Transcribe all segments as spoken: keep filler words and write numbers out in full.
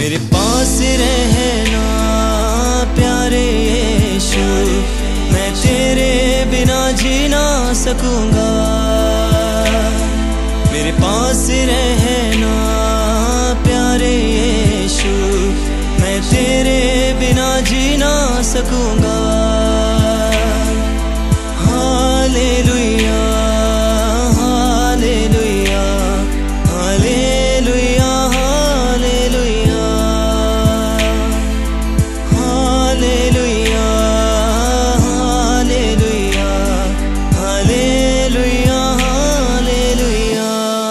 मेरे पास रहना प्यारे यीशु, मैं तेरे बिना जी ना सकूंगा। मेरे पास रहना प्यारे यीशु, मैं तेरे बिना जी ना सकूंगा। Hallelujah hallelujah hallelujah hallelujah hallelujah hallelujah hallelujah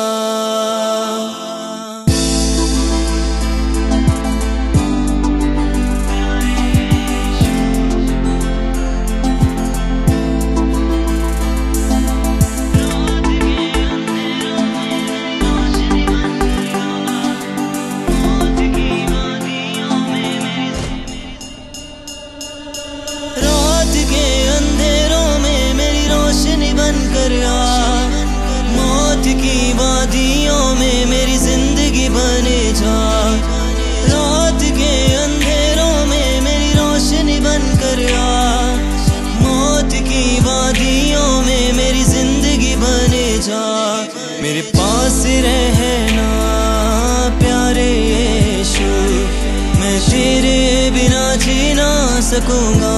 मौत की वादियों में मेरी जिंदगी बने जा। रात के अंधेरों में मेरी रोशनी बन कर आ। मौत की वादियों में मेरी जिंदगी बने जा। मेरे पास रहना प्यारे यीशु, मैं तेरे बिना जी ना सकूंगा।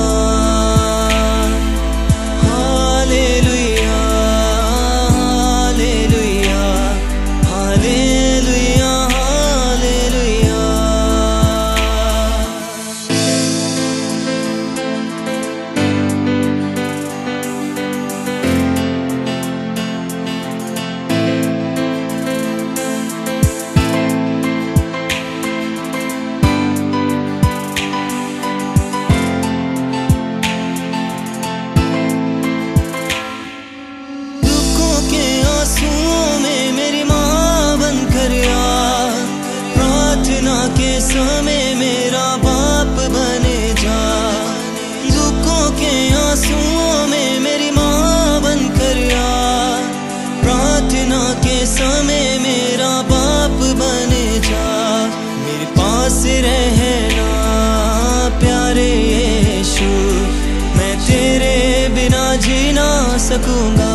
के समय मेरा बाप बने जा। दुखों के आंसुओं में मेरी माँ बन कर आ। प्रार्थना के समय मेरा बाप बने जा। मेरे पास रहना प्यारे यीशु, मैं तेरे बिना जी ना सकूंगा।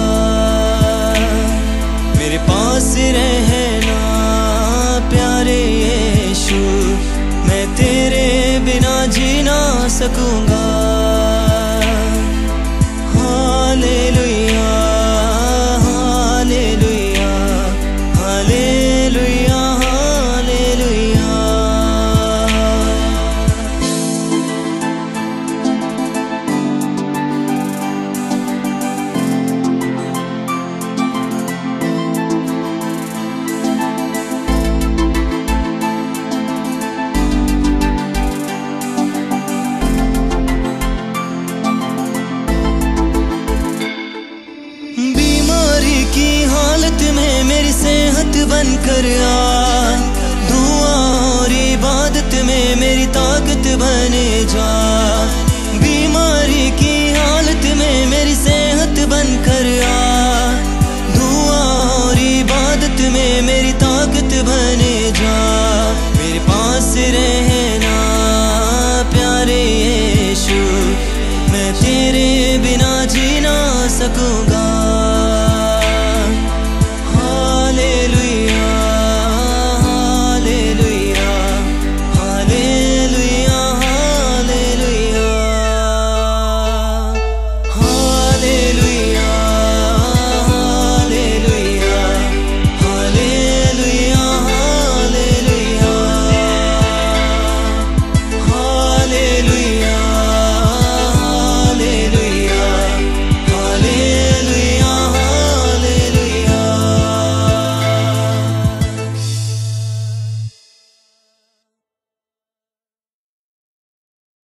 मेरे पास रहना प्यारे यीशु, मैं तेरे बिना जी ना सकूंगा। Hallelujah hallelujah hallelujah hallelujah. मेरी सेहत बन कर आ। दुआ और इबादत में मेरी ताकत बने जा।